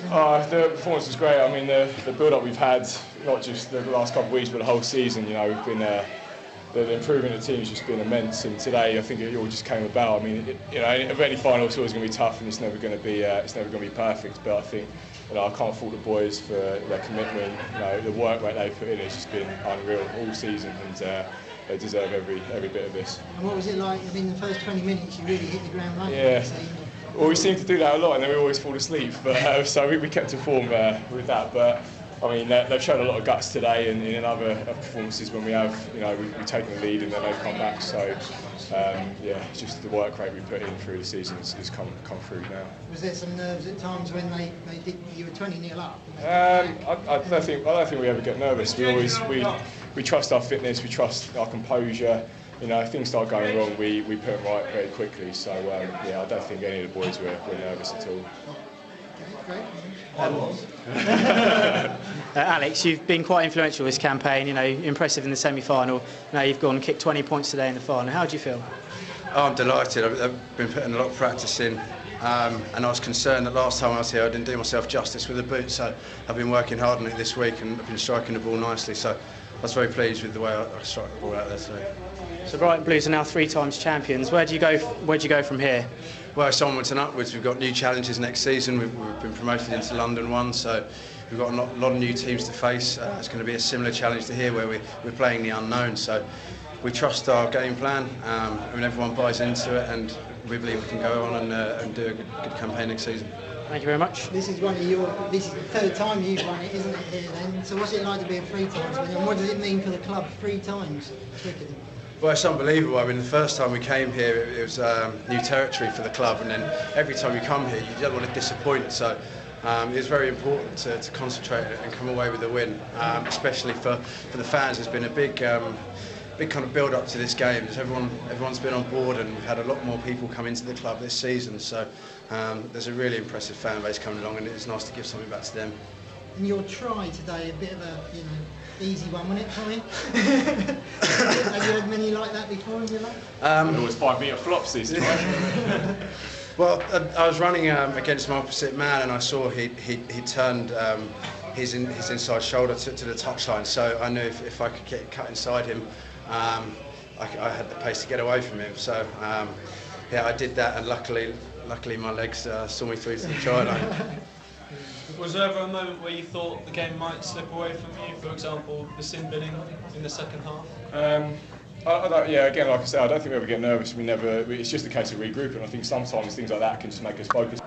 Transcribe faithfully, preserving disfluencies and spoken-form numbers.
Uh, the performance was great. I mean, the, the build-up we've had, not just the last couple of weeks, but the whole season. You know, we've been uh, the, the improvement of the team has just been immense. And today, I think it all just came about. I mean, it, you know, any final is always going to be tough, and it's never going to be uh, it's never going to be perfect. But I think, you know, I can't fault the boys for their commitment. You know, the work rate they put in has just been unreal all season, and uh, they deserve every every bit of this. And what was it like? I mean, the first twenty minutes, you really hit the ground running. Yeah. Well, we seem to do that a lot, and then we always fall asleep. But uh, so we, we kept informed uh, with that. But I mean, they've shown a lot of guts today, and in other performances when we have, you know, we, we've taken the lead and then they've come back. So um, yeah, just the work rate we put in through the season has, has come come through now. Was there some nerves at times when they, they did? You were twenty nil up. Um, I, I don't think I don't think we ever get nervous. We always we we trust our fitness, we trust our composure. You know, if things start going wrong, we, we put them right very quickly. So, um, yeah, I don't think any of the boys were, were nervous at all. Okay, Um, uh, Alex, you've been quite influential this campaign, you know, impressive in the semi-final. Now you've gone and kicked twenty points today in the final. How do you feel? Oh, I'm delighted. I've, I've been putting a lot of practice in. Um, and I was concerned that last time I was here I didn't do myself justice with the boot, so I've been working hard on it this week and I've been striking the ball nicely, so I was very pleased with the way I, I struck the ball out there today. So Brighton Blues are now three times champions. Where do you go? Where do you go from here? Well, it's onwards and upwards. We've got new challenges next season. We've, we've been promoted into London One, so we've got a lot, lot of new teams to face. Uh, it's going to be a similar challenge to here, where we, we're playing the unknown. So we trust our game plan. Um, I mean, everyone buys into it, and we believe we can go on and, uh, and do a good, good campaign next season. Thank you very much. This is one of your. This is the third time you've won it, isn't it? Here then. So what's it like to be a three times winner, and what does it mean for the club? Three times Twickenham. Well, it's unbelievable. I mean, the first time we came here, it, it was um, new territory for the club, and then every time you come here, you don't want to disappoint. So um, it was very important to, to concentrate and come away with a win, um, especially for, for the fans. There's been a big, um, big kind of build-up to this game. There's everyone, everyone's been on board, and we've had a lot more people come into the club this season. So um, there's a really impressive fan base coming along, and it's nice to give something back to them. And your try today, a bit of a, you know, easy one, wasn't it, Tommy? Have you had many like that before in your life? Um, Always five metre flops these times. Well, I was running um, against my opposite man, and I saw he he, he turned um, his in, his inside shoulder to, to the touchline. So I knew if, if I could get cut inside him, um, I, I had the pace to get away from him. So um, yeah, I did that, and luckily, luckily my legs uh, saw me through to the try line. Was there ever a moment where you thought the game might slip away from you? For example, the sin binning in the second half. Um, I, I don't, yeah, again, like I said, I don't think we ever get nervous. We never. It's just a case of regrouping. I think sometimes things like that can just make us focus.